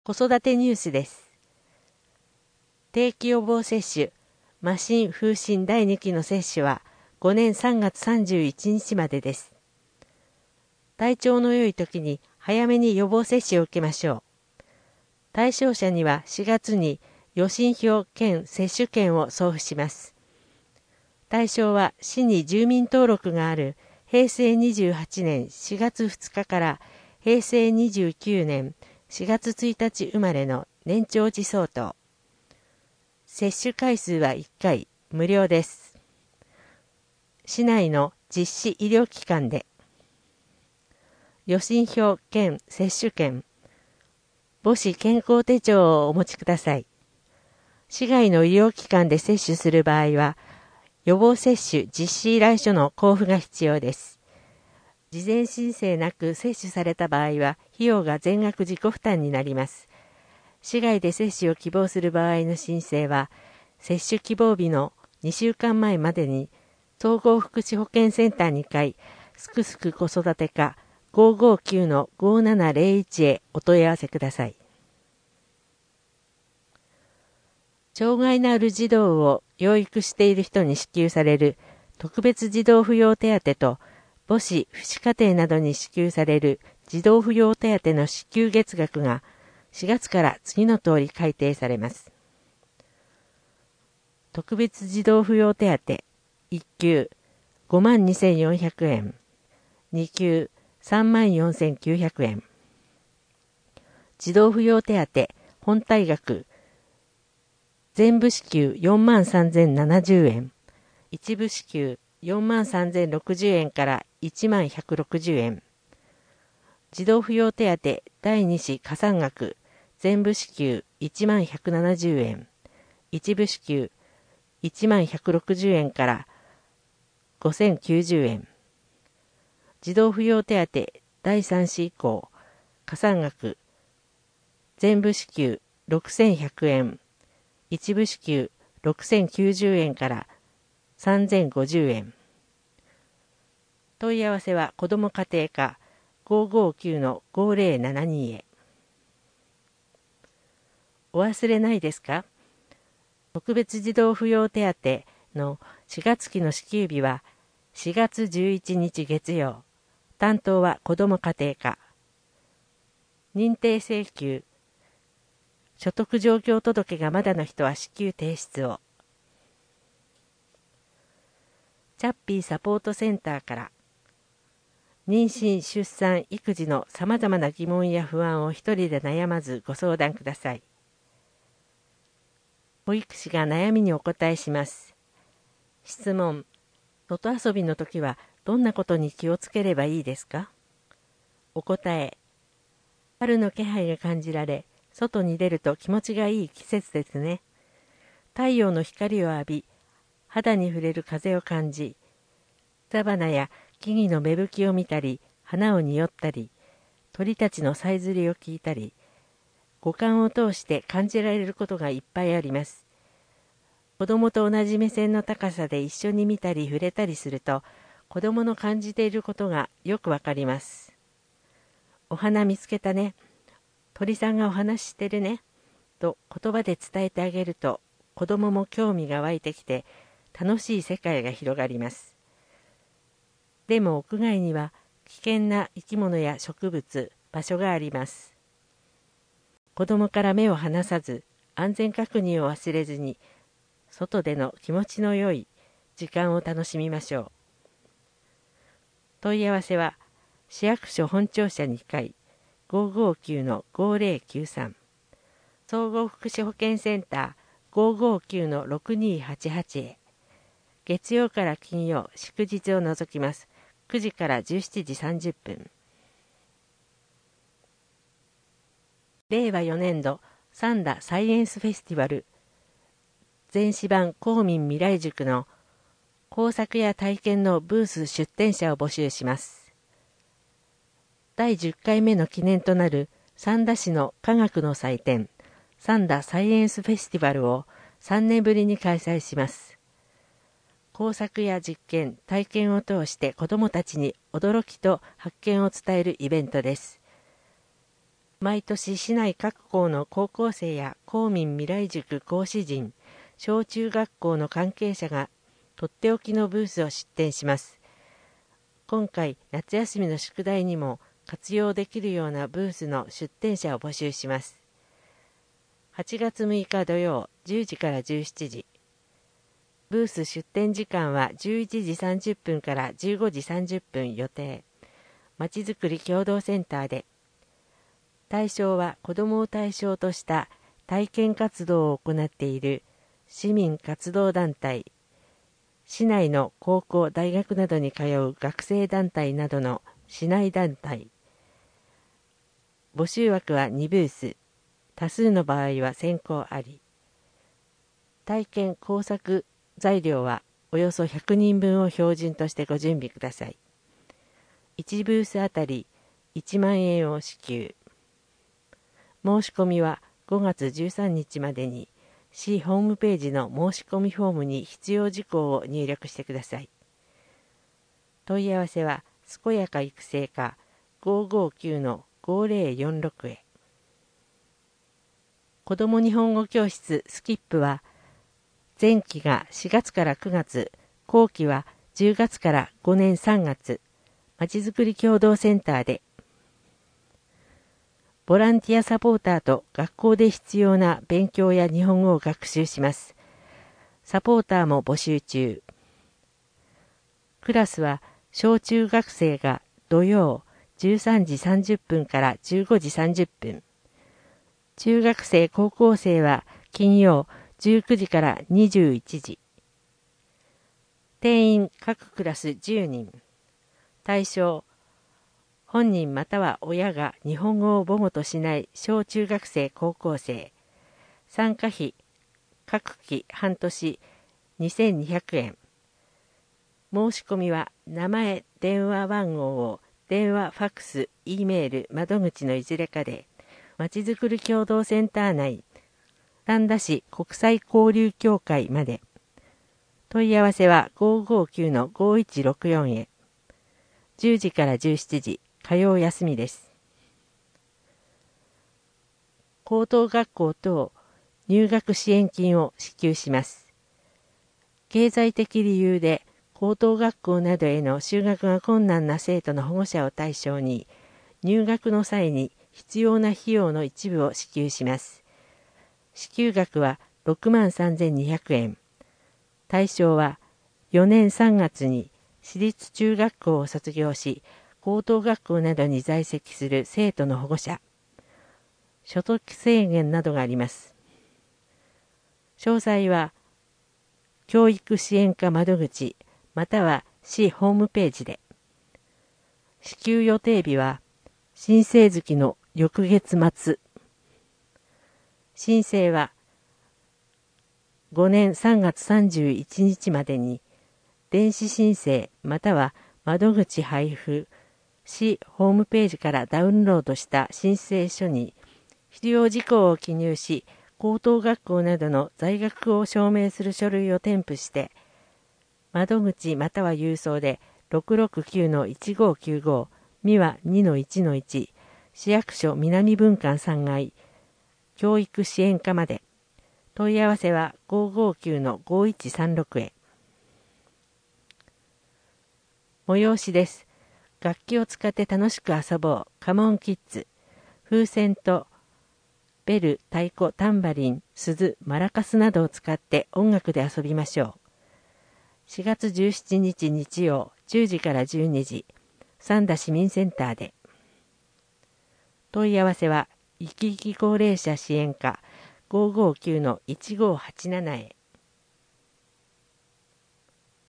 子育てニュースです。定期予防接種、麻疹・風疹第2期の接種は5年3月31日までです。体調の良い時に早めに予防接種を受けましょう。対象者には4月に予診票兼接種券を送付します。対象は市に住民登録がある平成28年4月2日から平成29年4月1日生まれの年長児相当。接種回数は1回無料です。市内の実施医療機関で予診票兼接種券、母子健康手帳をお持ちください。市外の医療機関で接種する場合は予防接種実施依頼書の交付が必要です。事前申請なく接種された場合は費用が全額自己負担になります。市外で接種を希望する場合の申請は、接種希望日の2週間前までに、総合福祉保健センター2階、すくすく子育て課 559-5701 へお問い合わせください。障害のある児童を養育している人に支給される特別児童扶養手当と、母子・父子家庭などに支給される児童扶養手当の支給月額が4月から次の通り改定されます。特別児童扶養手当1級 52,400 円、2級 34,900 円。児童扶養手当本体額全部支給 43,070 円、一部支給 43,060 円から11,160 円。児童扶養手当第2子加算額全部支給 11,170 円、一部支給 11,160 円から5,090 円。児童扶養手当第3子以降加算額全部支給 6,100 円、一部支給 6,090 円から3,050 円。問い合わせは子ども家庭課 559-5072 へ。お忘れないですか？特別児童扶養手当の4月期の支給日は4月11日月曜。担当は子ども家庭課。認定請求。所得状況届がまだの人は支給提出を。チャッピーサポートセンターから。妊娠・出産・育児のさまざまな疑問や不安を一人で悩まずご相談ください。保育士が悩みにお答えします。質問。外遊びの時はどんなことに気をつければいいですか？お答え。春の気配が感じられ、外に出ると気持ちがいい季節ですね。太陽の光を浴び、肌に触れる風を感じ、草花や木々の芽吹きを見たり、花を匂ったり、鳥たちのさえずりを聞いたり、五感を通して感じられることがいっぱいあります。子供と同じ目線の高さで一緒に見たり触れたりすると、子供の感じていることがよくわかります。お花見つけたね。鳥さんがお話ししてるね。と言葉で伝えてあげると、子供も興味が湧いてきて、楽しい世界が広がります。でも屋外には危険な生き物や植物、場所があります。子供から目を離さず、安全確認を忘れずに、外での気持ちの良い時間を楽しみましょう。問い合わせは、市役所本庁舎2階 559-5093 総合福祉保健センター 559-6288 へ。月曜から金曜、祝日を除きます。9時から17時30分。令和4年度三田サイエンスフェスティバル前市版公民未来塾の工作や体験のブース出展者を募集します。第10回目の記念となる三田市の科学の祭典三田サイエンスフェスティバルを3年ぶりに開催します。工作や実験、体験を通して子どもたちに驚きと発見を伝えるイベントです。 毎年市内各校の高校生や公民未来塾講師陣、小中学校の関係者がとっておきのブースを出展します。今回夏休みの宿題にも活用できるようなブースの出展者を募集します。8月6日土曜10時から17時。ブース出展時間は11時30分から15時30分予定。まちづくり協同センターで。対象は子どもを対象とした体験活動を行っている市民活動団体、市内の高校、大学などに通う学生団体などの市内団体。募集枠は2ブース。多数の場合は先行あり。体験工作材料はおよそ100人分を標準としてご準備ください。1ブースあたり1万円を支給。申し込みは5月13日までに市ホームページの申し込みフォームに必要事項を入力してください。問い合わせは健やか育成課 559-5046 へ。子ども日本語教室スキップは前期が4月から9月、後期は10月から5年3月、まちづくり協同センターで。ボランティアサポーターと学校で必要な勉強や日本語を学習します。サポーターも募集中。クラスは小中学生が土曜13時30分から15時30分。中学生高校生は金曜19時から21時。定員各クラス10人。対象、本人または親が日本語を母語としない小中学生高校生。参加費、各期半年2200円。申し込みは名前、電話番号を電話、ファックス、Eメール、窓口のいずれかで、まちづくり協同センター内、蘭田市国際交流協会まで。問い合わせは 559-5164 へ。10時から17時、火曜休みです。高等学校等入学支援金を支給します。経済的理由で高等学校などへの就学が困難な生徒の保護者を対象に、入学の際に必要な費用の一部を支給します。支給額は63,200円。対象は4年3月に私立中学校を卒業し、高等学校などに在籍する生徒の保護者。所得制限などがあります。詳細は教育支援課窓口または市ホームページで。支給予定日は申請月の翌月末。申請は5年3月31日までに電子申請または窓口配布市ホームページからダウンロードした申請書に必要事項を記入し、高等学校などの在学を証明する書類を添付して窓口または郵送で 669-1595 三輪 2-1-1 市役所南分館3階教育支援課まで。問い合わせは 559-5136 へ。催しです。楽器を使って楽しく遊ぼう。カモンキッズ。風船とベル、太鼓、タンバリン、鈴、マラカスなどを使って音楽で遊びましょう。4月17日日曜10時から12時、三田市民センターで。問い合わせは、生き生き高齢者支援課 559-1587 へ。